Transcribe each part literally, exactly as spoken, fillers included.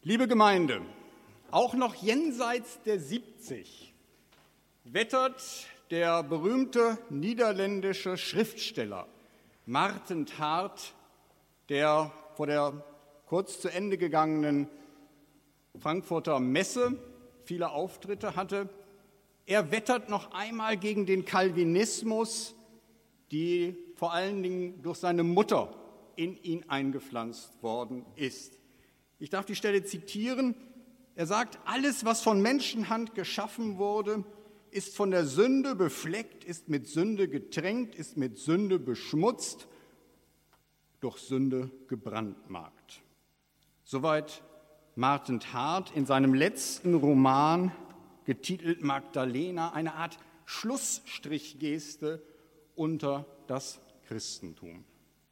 Liebe Gemeinde, auch noch jenseits der siebzig wettert der berühmte niederländische Schriftsteller Maarten 't Hart, der vor der kurz zu Ende gegangenen Frankfurter Messe viele Auftritte hatte. Er wettert noch einmal gegen den Calvinismus, die vor allen Dingen durch seine Mutter in ihn eingepflanzt worden ist. Ich darf die Stelle zitieren. Er sagt, alles, was von Menschenhand geschaffen wurde, ist von der Sünde befleckt, ist mit Sünde getränkt, ist mit Sünde beschmutzt, durch Sünde gebrandmarkt. Soweit Maarten 't Hart in seinem letzten Roman, getitelt Magdalena, eine Art Schlussstrichgeste unter das Christentum.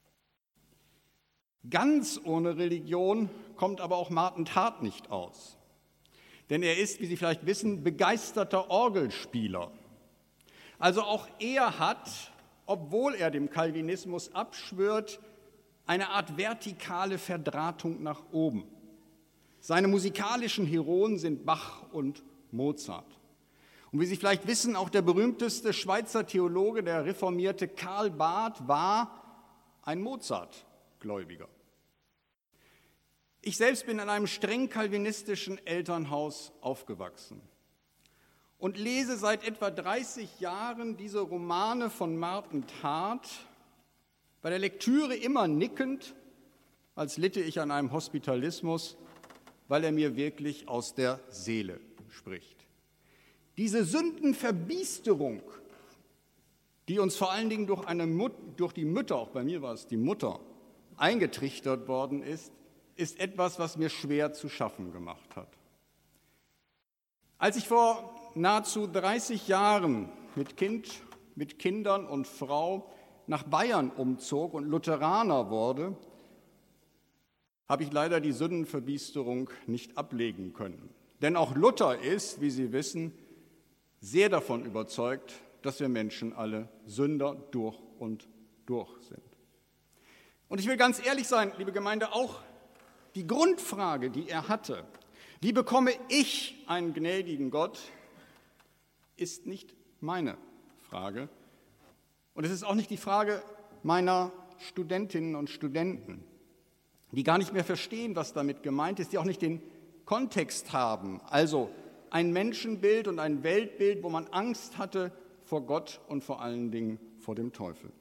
Ganz ohne Religion kommt aber auch Maarten 't Hart nicht aus. Denn er ist, wie Sie vielleicht wissen, begeisterter Orgelspieler. Also auch er hat, obwohl er dem Calvinismus abschwört, eine Art vertikale Verdrahtung nach oben. Seine musikalischen Heroen sind Bach und Mozart. Und wie Sie vielleicht wissen, auch der berühmteste Schweizer Theologe, der reformierte Karl Barth, war ein Mozart-Gläubiger. Ich selbst bin in einem streng kalvinistischen Elternhaus aufgewachsen und lese seit etwa dreißig Jahren diese Romane von Maarten 't Hart, bei der Lektüre immer nickend, als litte ich an einem Hospitalismus, weil er mir wirklich aus der Seele spricht. Diese Sündenverbiesterung, die uns vor allen Dingen durch, eine Mut, durch die Mütter, auch bei mir war es die Mutter, eingetrichtert worden ist, ist etwas, was mir schwer zu schaffen gemacht hat. Als ich vor nahezu dreißig Jahren mit Kind, mit Kindern und Frau nach Bayern umzog und Lutheraner wurde, habe ich leider die Sündenverbiesterung nicht ablegen können. Denn auch Luther ist, wie Sie wissen, sehr davon überzeugt, dass wir Menschen alle Sünder durch und durch sind. Und ich will ganz ehrlich sein, liebe Gemeinde, auch die Grundfrage, die er hatte, wie bekomme ich einen gnädigen Gott, ist nicht meine Frage. Und es ist auch nicht die Frage meiner Studentinnen und Studenten, die gar nicht mehr verstehen, was damit gemeint ist, die auch nicht den Kontext haben, also ein Menschenbild und ein Weltbild, wo man Angst hatte vor Gott und vor allen Dingen vor dem Teufel.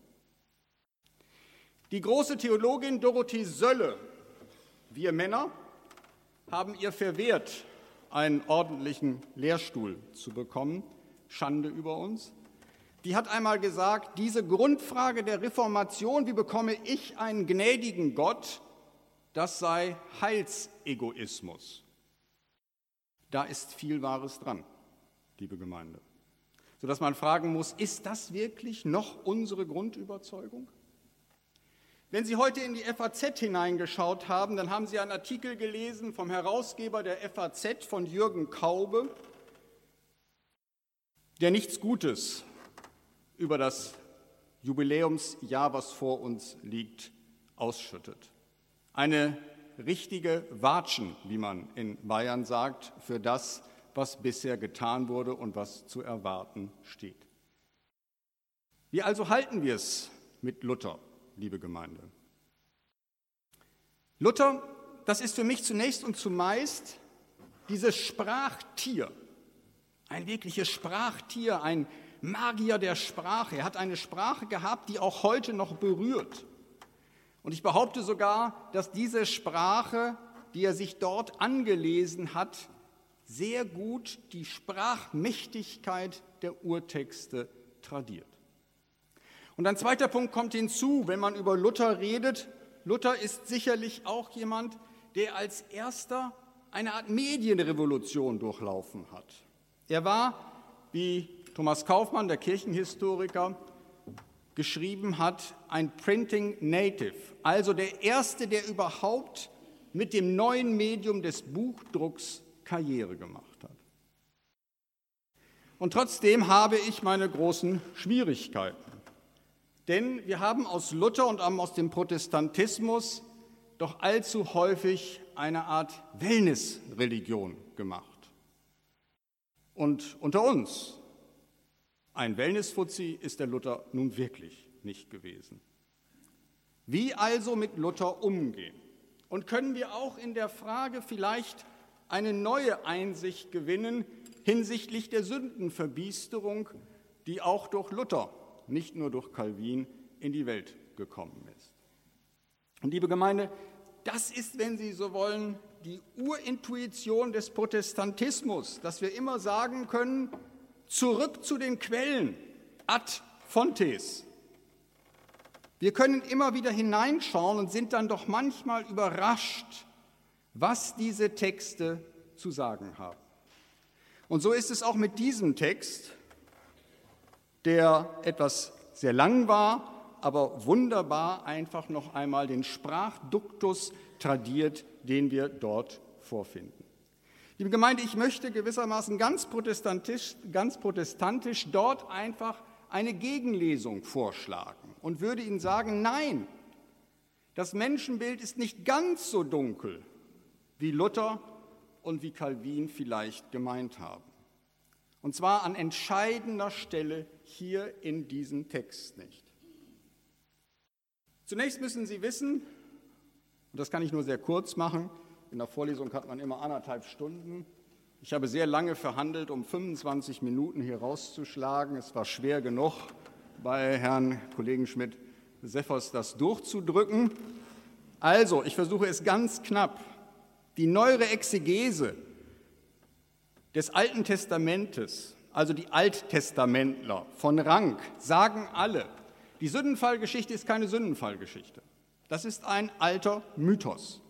Die große Theologin Dorothee Sölle, wir Männer, haben ihr verwehrt, einen ordentlichen Lehrstuhl zu bekommen. Schande über uns. Die hat einmal gesagt, diese Grundfrage der Reformation, wie bekomme ich einen gnädigen Gott, das sei Heilsegoismus. Da ist viel Wahres dran, liebe Gemeinde. Sodass man fragen muss, ist das wirklich noch unsere Grundüberzeugung? Wenn Sie heute in die F A Z hineingeschaut haben, dann haben Sie einen Artikel gelesen vom Herausgeber der F A Z, von Jürgen Kaube, der nichts Gutes über das Jubiläumsjahr, was vor uns liegt, ausschüttet. Eine richtige Watschen, wie man in Bayern sagt, für das, was bisher getan wurde und was zu erwarten steht. Wie also halten wir es mit Luther, liebe Gemeinde? Luther, das ist für mich zunächst und zumeist dieses Sprachtier, ein wirkliches Sprachtier, ein Magier der Sprache. Er hat eine Sprache gehabt, die auch heute noch berührt. Und ich behaupte sogar, dass diese Sprache, die er sich dort angelesen hat, sehr gut die Sprachmächtigkeit der Urtexte tradiert. Und ein zweiter Punkt kommt hinzu, wenn man über Luther redet. Luther ist sicherlich auch jemand, der als erster eine Art Medienrevolution durchlaufen hat. Er war, wie Thomas Kaufmann, der Kirchenhistoriker, geschrieben hat, ein Printing Native, also der Erste, der überhaupt mit dem neuen Medium des Buchdrucks Karriere gemacht hat. Und trotzdem habe ich meine großen Schwierigkeiten. Denn wir haben aus Luther und aus dem Protestantismus doch allzu häufig eine Art Wellness-Religion gemacht. Und unter uns, ein Wellness-Fuzzi ist der Luther nun wirklich nicht gewesen. Wie also mit Luther umgehen? Und können wir auch in der Frage vielleicht eine neue Einsicht gewinnen hinsichtlich der Sündenverbiesterung, die auch durch Luther, nicht nur durch Calvin, in die Welt gekommen ist? Und liebe Gemeinde, das ist, wenn Sie so wollen, die Urintuition des Protestantismus, dass wir immer sagen können, zurück zu den Quellen, ad fontes. Wir können immer wieder hineinschauen und sind dann doch manchmal überrascht, was diese Texte zu sagen haben. Und so ist es auch mit diesem Text, der etwas sehr lang war, aber wunderbar einfach noch einmal den Sprachduktus tradiert, den wir dort vorfinden. Liebe Gemeinde, ich möchte gewissermaßen ganz protestantisch, ganz protestantisch dort einfach eine Gegenlesung vorschlagen und würde Ihnen sagen, nein, das Menschenbild ist nicht ganz so dunkel, wie Luther und wie Calvin vielleicht gemeint haben. Und zwar an entscheidender Stelle hier in diesem Text nicht. Zunächst müssen Sie wissen, und das kann ich nur sehr kurz machen, in der Vorlesung hat man immer anderthalb Stunden. Ich habe sehr lange verhandelt, um fünfundzwanzig Minuten hier rauszuschlagen. Es war schwer genug, bei Herrn Kollegen Schmidt-Seffers das durchzudrücken. Also, ich versuche es ganz knapp. Die neuere Exegese des Alten Testamentes, also die Alttestamentler von Rang, sagen alle, die Sündenfallgeschichte ist keine Sündenfallgeschichte. Das ist ein alter Mythos.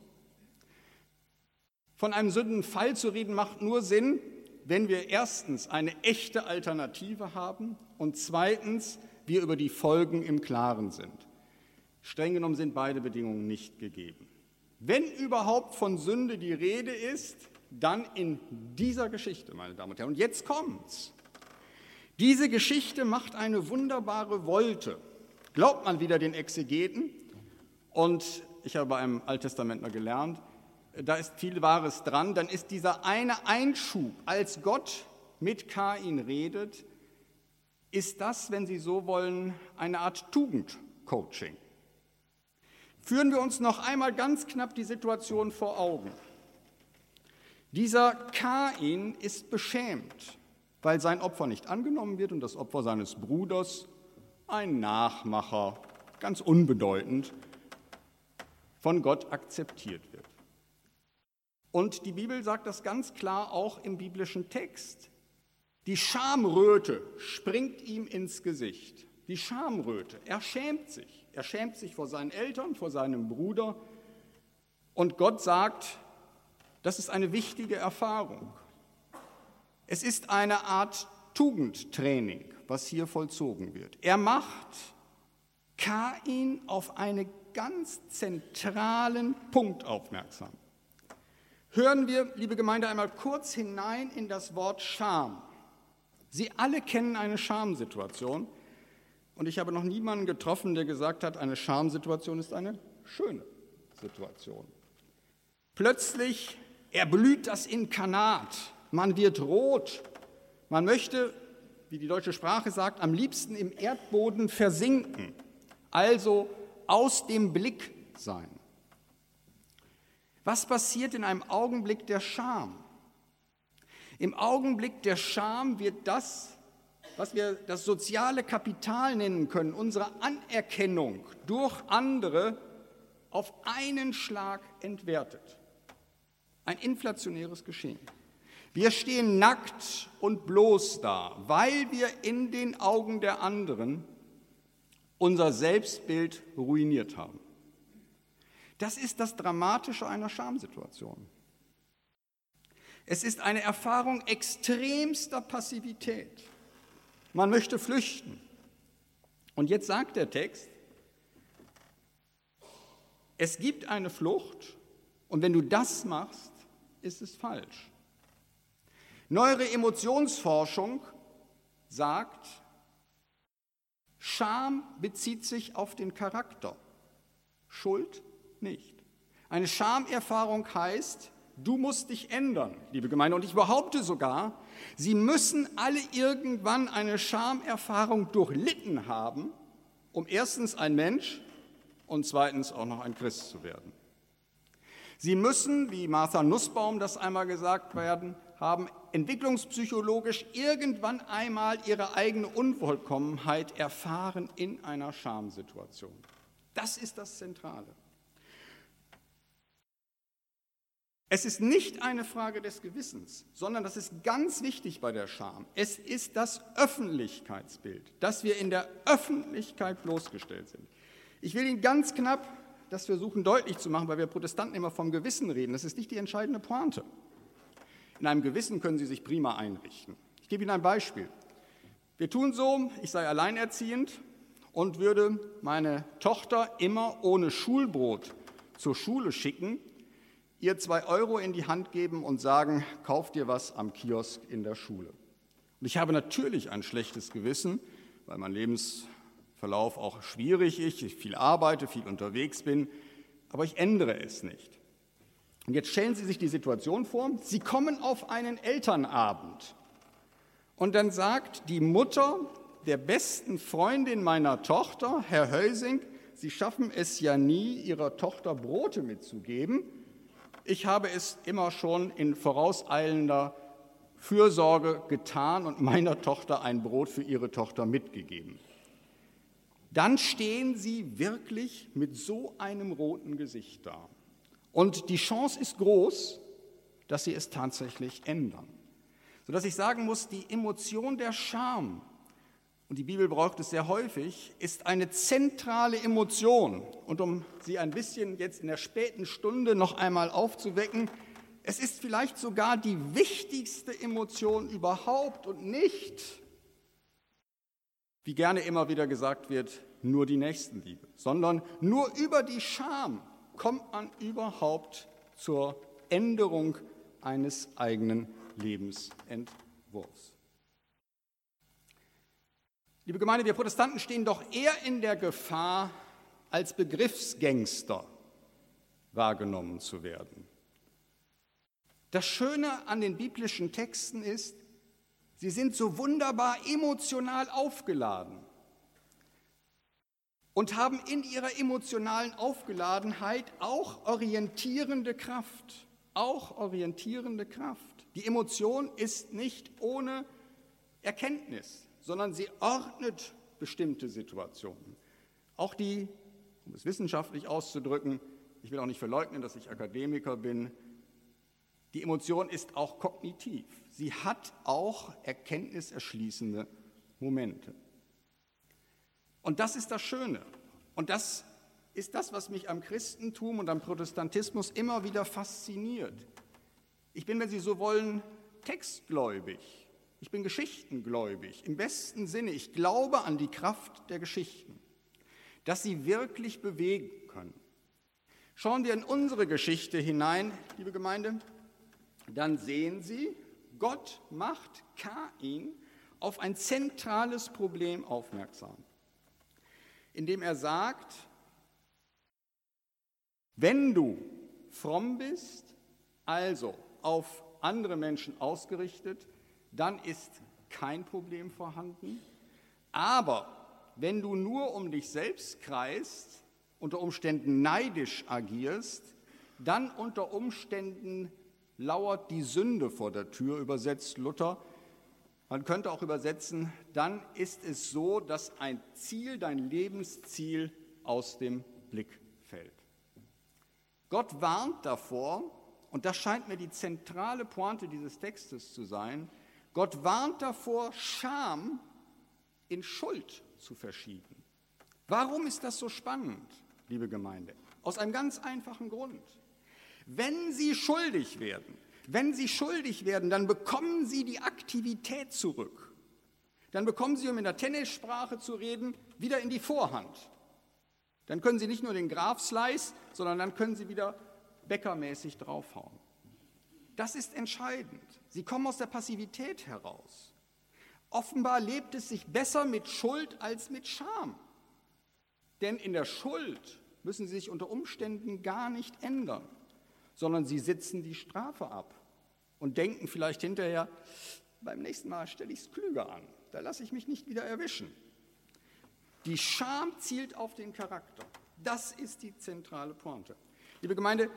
Von einem Sündenfall zu reden macht nur Sinn, wenn wir erstens eine echte Alternative haben und zweitens wir über die Folgen im Klaren sind. Streng genommen sind beide Bedingungen nicht gegeben. Wenn überhaupt von Sünde die Rede ist, dann in dieser Geschichte, meine Damen und Herren. Und jetzt kommt's. Diese Geschichte macht eine wunderbare Wolte. Glaubt man wieder den Exegeten? Und ich habe bei einem Alttestamentler gelernt, da ist viel Wahres dran, dann ist dieser eine Einschub, als Gott mit Kain redet, ist das, wenn Sie so wollen, eine Art Tugendcoaching. Führen wir uns noch einmal ganz knapp die Situation vor Augen. Dieser Kain ist beschämt, weil sein Opfer nicht angenommen wird und das Opfer seines Bruders, ein Nachmacher, ganz unbedeutend, von Gott akzeptiert wird. Und die Bibel sagt das ganz klar auch im biblischen Text. Die Schamröte springt ihm ins Gesicht. Die Schamröte, er schämt sich. Er schämt sich vor seinen Eltern, vor seinem Bruder. Und Gott sagt, das ist eine wichtige Erfahrung. Es ist eine Art Tugendtraining, was hier vollzogen wird. Er macht Kain auf einen ganz zentralen Punkt aufmerksam. Hören wir, liebe Gemeinde, einmal kurz hinein in das Wort Scham. Sie alle kennen eine Schamsituation und ich habe noch niemanden getroffen, der gesagt hat, eine Schamsituation ist eine schöne Situation. Plötzlich erblüht das Inkarnat, man wird rot, man möchte, wie die deutsche Sprache sagt, am liebsten im Erdboden versinken, also aus dem Blick sein. Was passiert in einem Augenblick der Scham? Im Augenblick der Scham wird das, was wir das soziale Kapital nennen können, unsere Anerkennung durch andere, auf einen Schlag entwertet. Ein inflationäres Geschehen. Wir stehen nackt und bloß da, weil wir in den Augen der anderen unser Selbstbild ruiniert haben. Das ist das Dramatische einer Schamsituation. Es ist eine Erfahrung extremster Passivität. Man möchte flüchten. Und jetzt sagt der Text, es gibt eine Flucht und wenn du das machst, ist es falsch. Neuere Emotionsforschung sagt, Scham bezieht sich auf den Charakter, Schuld nicht. Eine Schamerfahrung heißt, du musst dich ändern, liebe Gemeinde. Und ich behaupte sogar, Sie müssen alle irgendwann eine Schamerfahrung durchlitten haben, um erstens ein Mensch und zweitens auch noch ein Christ zu werden. Sie müssen, wie Martha Nussbaum das einmal gesagt werden, haben entwicklungspsychologisch irgendwann einmal ihre eigene Unvollkommenheit erfahren in einer Schamsituation. Das ist das Zentrale. Es ist nicht eine Frage des Gewissens, sondern das ist ganz wichtig bei der Scham. Es ist das Öffentlichkeitsbild, dass wir in der Öffentlichkeit bloßgestellt sind. Ich will Ihnen ganz knapp das versuchen deutlich zu machen, weil wir Protestanten immer vom Gewissen reden. Das ist nicht die entscheidende Pointe. In einem Gewissen können Sie sich prima einrichten. Ich gebe Ihnen ein Beispiel. Wir tun so, ich sei alleinerziehend und würde meine Tochter immer ohne Schulbrot zur Schule schicken, ihr zwei Euro in die Hand geben und sagen, kauf dir was am Kiosk in der Schule. Und ich habe natürlich ein schlechtes Gewissen, weil mein Lebensverlauf auch schwierig ist, ich viel arbeite, viel unterwegs bin, aber ich ändere es nicht. Und jetzt stellen Sie sich die Situation vor, Sie kommen auf einen Elternabend und dann sagt die Mutter der besten Freundin meiner Tochter, Herr Hösing, Sie schaffen es ja nie, Ihrer Tochter Brote mitzugeben. Ich habe es immer schon in vorauseilender Fürsorge getan und meiner Tochter ein Brot für ihre Tochter mitgegeben. Dann stehen Sie wirklich mit so einem roten Gesicht da. Und die Chance ist groß, dass Sie es tatsächlich ändern. Sodass ich sagen muss, die Emotion der Scham, und die Bibel braucht es sehr häufig, ist eine zentrale Emotion. Und um Sie ein bisschen jetzt in der späten Stunde noch einmal aufzuwecken, es ist vielleicht sogar die wichtigste Emotion überhaupt und nicht, wie gerne immer wieder gesagt wird, nur die Nächstenliebe, sondern nur über die Scham kommt man überhaupt zur Änderung eines eigenen Lebensentwurfs. Liebe Gemeinde, wir Protestanten stehen doch eher in der Gefahr, als Begriffsgangster wahrgenommen zu werden. Das Schöne an den biblischen Texten ist, sie sind so wunderbar emotional aufgeladen und haben in ihrer emotionalen Aufgeladenheit auch orientierende Kraft, auch orientierende Kraft. Die Emotion ist nicht ohne Erkenntnis, sondern sie ordnet bestimmte Situationen. Auch die, um es wissenschaftlich auszudrücken, ich will auch nicht verleugnen, dass ich Akademiker bin, die Emotion ist auch kognitiv. Sie hat auch erkenntniserschließende Momente. Und das ist das Schöne. Und das ist das, was mich am Christentum und am Protestantismus immer wieder fasziniert. Ich bin, wenn Sie so wollen, textgläubig. Ich bin geschichtengläubig, im besten Sinne. Ich glaube an die Kraft der Geschichten, dass sie wirklich bewegen können. Schauen wir in unsere Geschichte hinein, liebe Gemeinde, dann sehen Sie, Gott macht Kain auf ein zentrales Problem aufmerksam, indem er sagt, wenn du fromm bist, also auf andere Menschen ausgerichtet, dann ist kein Problem vorhanden. Aber wenn du nur um dich selbst kreist, unter Umständen neidisch agierst, dann unter Umständen lauert die Sünde vor der Tür, übersetzt Luther. Man könnte auch übersetzen, dann ist es so, dass ein Ziel, dein Lebensziel aus dem Blick fällt. Gott warnt davor, und das scheint mir die zentrale Pointe dieses Textes zu sein, Gott warnt davor, Scham in Schuld zu verschieben. Warum ist das so spannend, liebe Gemeinde? Aus einem ganz einfachen Grund. Wenn Sie schuldig werden, wenn Sie schuldig werden, dann bekommen Sie die Aktivität zurück. Dann bekommen Sie, um in der Tennissprache zu reden, wieder in die Vorhand. Dann können Sie nicht nur den Graf-Slice, sondern dann können Sie wieder bäckermäßig draufhauen. Das ist entscheidend. Sie kommen aus der Passivität heraus. Offenbar lebt es sich besser mit Schuld als mit Scham. Denn in der Schuld müssen sie sich unter Umständen gar nicht ändern, sondern sie sitzen die Strafe ab und denken vielleicht hinterher, beim nächsten Mal stelle ich es klüger an, da lasse ich mich nicht wieder erwischen. Die Scham zielt auf den Charakter. Das ist die zentrale Pointe. Liebe Gemeinde,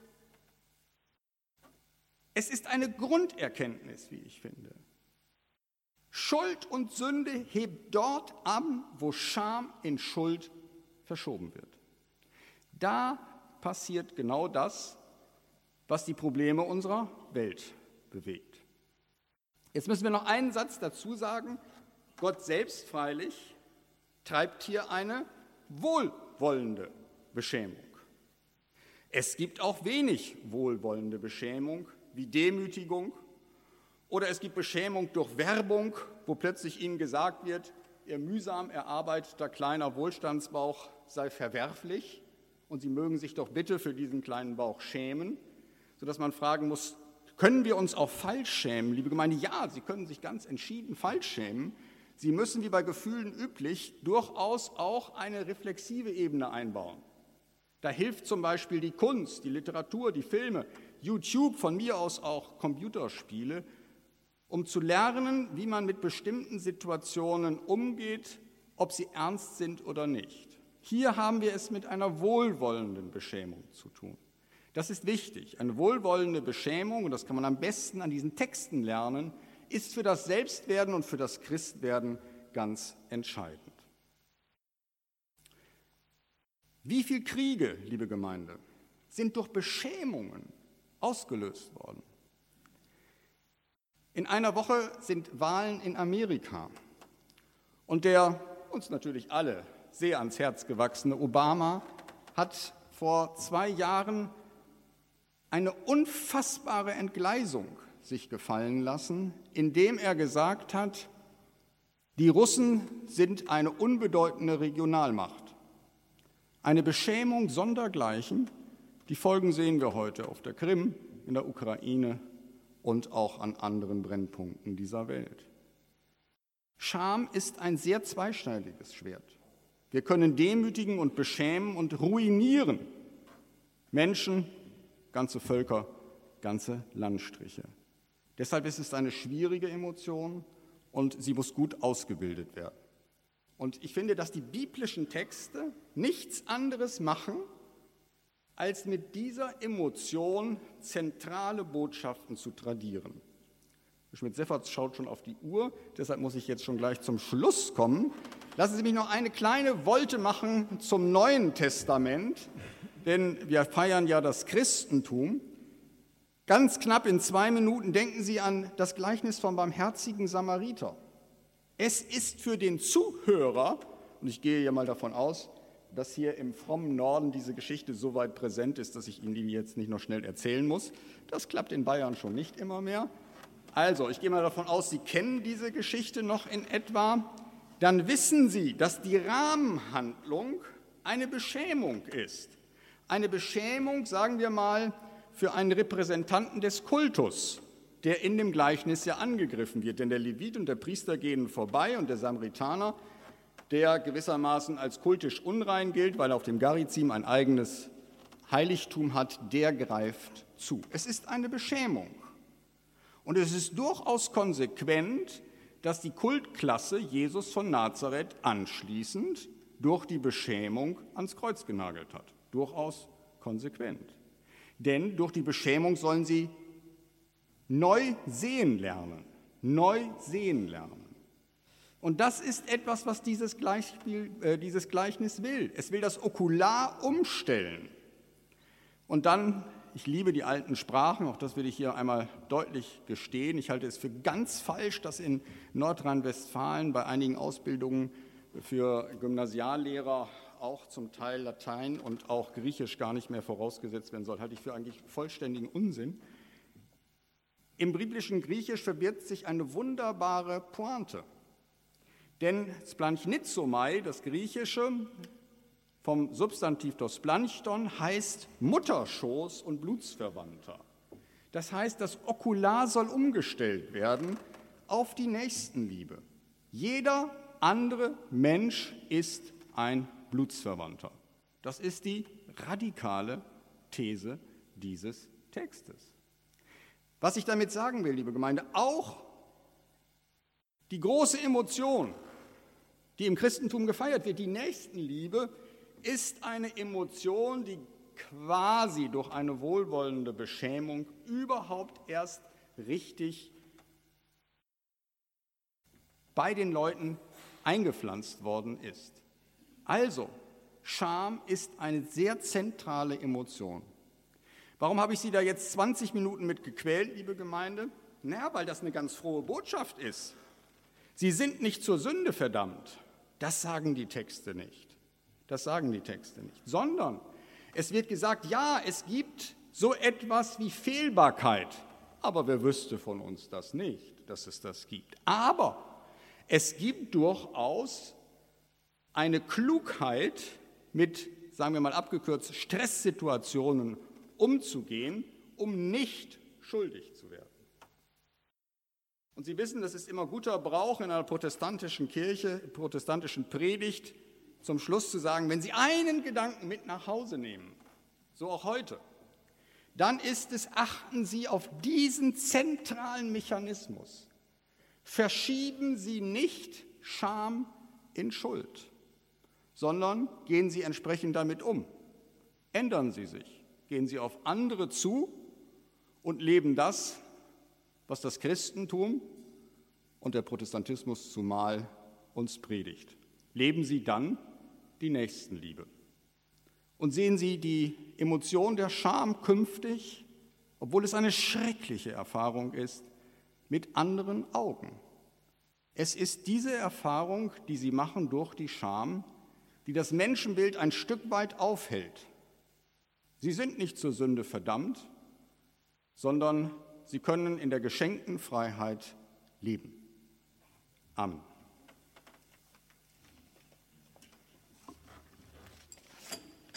es ist eine Grunderkenntnis, wie ich finde. Schuld und Sünde hebt dort an, wo Scham in Schuld verschoben wird. Da passiert genau das, was die Probleme unserer Welt bewegt. Jetzt müssen wir noch einen Satz dazu sagen. Gott selbst freilich treibt hier eine wohlwollende Beschämung. Es gibt auch wenig wohlwollende Beschämung, wie Demütigung, oder es gibt Beschämung durch Werbung, wo plötzlich ihnen gesagt wird, ihr mühsam erarbeiteter kleiner Wohlstandsbauch sei verwerflich und sie mögen sich doch bitte für diesen kleinen Bauch schämen, sodass man fragen muss, können wir uns auch falsch schämen? Liebe Gemeinde, ja, Sie können sich ganz entschieden falsch schämen. Sie müssen, wie bei Gefühlen üblich, durchaus auch eine reflexive Ebene einbauen. Da hilft zum Beispiel die Kunst, die Literatur, die Filme, YouTube, von mir aus auch Computerspiele, um zu lernen, wie man mit bestimmten Situationen umgeht, ob sie ernst sind oder nicht. Hier haben wir es mit einer wohlwollenden Beschämung zu tun. Das ist wichtig. Eine wohlwollende Beschämung, und das kann man am besten an diesen Texten lernen, ist für das Selbstwerden und für das Christwerden ganz entscheidend. Wie viele Kriege, liebe Gemeinde, sind durch Beschämungen ausgelöst worden? In einer Woche sind Wahlen in Amerika. Und der uns natürlich alle sehr ans Herz gewachsene Obama hat vor zwei Jahren eine unfassbare Entgleisung sich gefallen lassen, indem er gesagt hat, die Russen sind eine unbedeutende Regionalmacht. Eine Beschämung sondergleichen, die Folgen sehen wir heute auf der Krim, in der Ukraine und auch an anderen Brennpunkten dieser Welt. Scham ist ein sehr zweischneidiges Schwert. Wir können demütigen und beschämen und ruinieren Menschen, ganze Völker, ganze Landstriche. Deshalb ist es eine schwierige Emotion und sie muss gut ausgebildet werden. Und ich finde, dass die biblischen Texte nichts anderes machen, als mit dieser Emotion zentrale Botschaften zu tradieren. Schmidt-Sefferts schaut schon auf die Uhr, deshalb muss ich jetzt schon gleich zum Schluss kommen. Lassen Sie mich noch eine kleine Wolte machen zum Neuen Testament, denn wir feiern ja das Christentum. Ganz knapp in zwei Minuten denken Sie an das Gleichnis vom barmherzigen Samariter. Es ist für den Zuhörer, und ich gehe ja mal davon aus, dass hier im frommen Norden diese Geschichte so weit präsent ist, dass ich Ihnen die jetzt nicht noch schnell erzählen muss. Das klappt in Bayern schon nicht immer mehr. Also, ich gehe mal davon aus, Sie kennen diese Geschichte noch in etwa. Dann wissen Sie, dass die Rahmenhandlung eine Beschämung ist. Eine Beschämung, sagen wir mal, für einen Repräsentanten des Kultus, der in dem Gleichnis ja angegriffen wird. Denn der Levit und der Priester gehen vorbei und der Samaritaner, der gewissermaßen als kultisch unrein gilt, weil er auf dem Garizim ein eigenes Heiligtum hat, der greift zu. Es ist eine Beschämung. Und es ist durchaus konsequent, dass die Kultklasse Jesus von Nazareth anschließend durch die Beschämung ans Kreuz genagelt hat. Durchaus konsequent. Denn durch die Beschämung sollen sie neu sehen lernen. Neu sehen lernen. Und das ist etwas, was dieses, Gleichspiel, äh, dieses Gleichnis will. Es will das Okular umstellen. Und dann, ich liebe die alten Sprachen, auch das will ich hier einmal deutlich gestehen. Ich halte es für ganz falsch, dass in Nordrhein-Westfalen bei einigen Ausbildungen für Gymnasiallehrer auch zum Teil Latein und auch Griechisch gar nicht mehr vorausgesetzt werden soll. Halte ich für eigentlich vollständigen Unsinn. Im biblischen Griechisch verbirgt sich eine wunderbare Pointe. Denn splanchnitzomai, das Griechische, vom Substantiv dos splanchton, heißt Mutterschoß und Blutsverwandter. Das heißt, das Okular soll umgestellt werden auf die Nächstenliebe. Jeder andere Mensch ist ein Blutsverwandter. Das ist die radikale These dieses Textes. Was ich damit sagen will, liebe Gemeinde, auch die große Emotion, die im Christentum gefeiert wird, die Nächstenliebe, ist eine Emotion, die quasi durch eine wohlwollende Beschämung überhaupt erst richtig bei den Leuten eingepflanzt worden ist. Also, Scham ist eine sehr zentrale Emotion. Warum habe ich Sie da jetzt zwanzig Minuten mit gequält, liebe Gemeinde? Na, weil das eine ganz frohe Botschaft ist. Sie sind nicht zur Sünde verdammt. Das sagen die Texte nicht. Das sagen die Texte nicht. Sondern es wird gesagt, ja, es gibt so etwas wie Fehlbarkeit. Aber wer wüsste von uns das nicht, dass es das gibt? Aber es gibt durchaus eine Klugheit, mit, sagen wir mal abgekürzt, Stresssituationen umzugehen, um nicht schuldig zu werden. Und Sie wissen, das ist immer guter Brauch in einer protestantischen Kirche, protestantischen Predigt, zum Schluss zu sagen, wenn Sie einen Gedanken mit nach Hause nehmen, so auch heute, dann ist es, achten Sie auf diesen zentralen Mechanismus. Verschieben Sie nicht Scham in Schuld, sondern gehen Sie entsprechend damit um. Ändern Sie sich, gehen Sie auf andere zu und leben das, was das Christentum und der Protestantismus zumal uns predigt. Leben Sie dann die Nächstenliebe. Und sehen Sie die Emotion der Scham künftig, obwohl es eine schreckliche Erfahrung ist, mit anderen Augen. Es ist diese Erfahrung, die Sie machen durch die Scham, die das Menschenbild ein Stück weit aufhält. Sie sind nicht zur Sünde verdammt, sondern sie können in der geschenkten Freiheit leben. Amen.